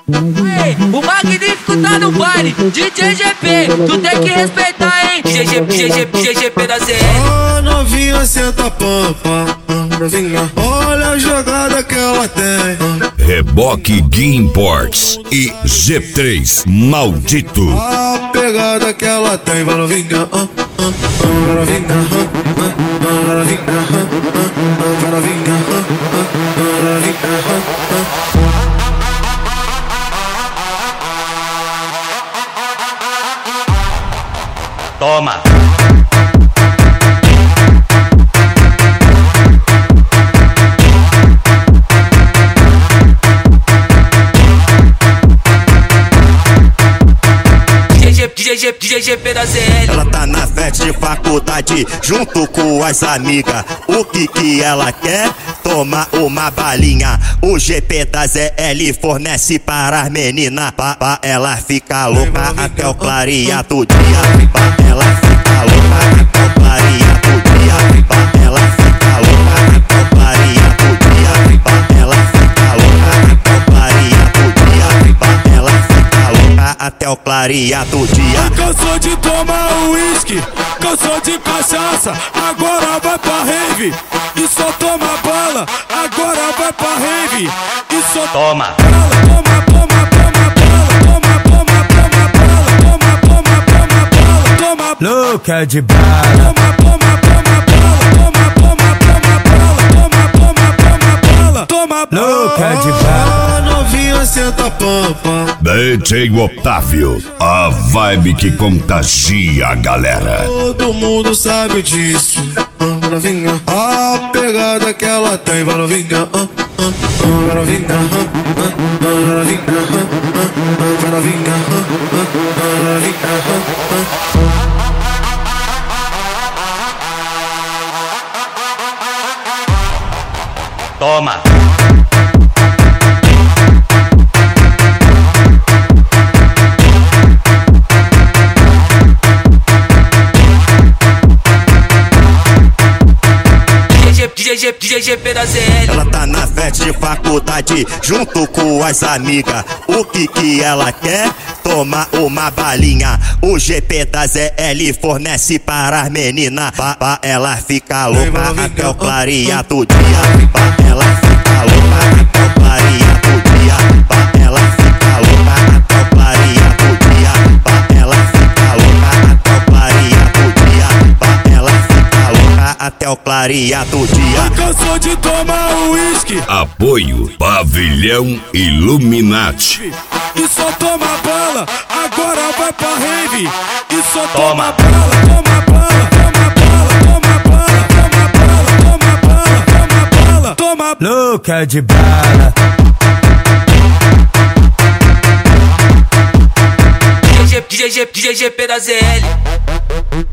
Ei, o magnífico tá no baile, DJ GP, tu tem que respeitar, hein? GGP da ZL. Ó, novinha, senta pampa, novinha, olha a jogada que ela tem. Reboque Gui Imports e G3 Maldito. A pegada que ela tem, vai novinha, novinha, novinha, Toma! GGP da ZL. Ela tá na festa de faculdade junto com as amigas. O que ela quer? Tomar uma balinha. O GP da ZL fornece para as meninas. Pra ela ficar louca até o clarear do dia. Pra ela ficar louca até o clarear do dia. Pra ela ficar louca até o clarear do dia. Pra ela ficar louca até o clarear do dia. Pra ela ficar louca até o clarear do dia. Cansou de tomar uísque, cansou de cachaça, agora vai pra rave e só toma bala. Agora vai pra rave e só toma. Louca de bala. Louca de bala. Novinha, senta pampa. DJ Otávio, a vibe que contagia a galera. Todo mundo sabe disso, novinha. A pegada que ela tem, vai novinha, novinha, novinha, Toma! GGP da ZL. Ela tá na festa de faculdade junto com as amigas. O que ela quer? Tomar uma balinha. O GP da ZL fornece para as meninas. Pra ela ficar louca até o clarear do dia. Pra ela ficar louca até o clarear do dia. Pra ela ficar louca até o clarear do dia. Pra ela ficar louca até o clarear do dia. Pra ela ficar louca até o clarear do dia. Cansou de tomar uísque, Apoio Pavilhão Illuminati. e só toma bala. Agora vai pra rave e só Toma. toma bala. Toma bala, toma bala, toma bala, toma bala, toma bala, toma bala. Louca de bala. GGP da ZL.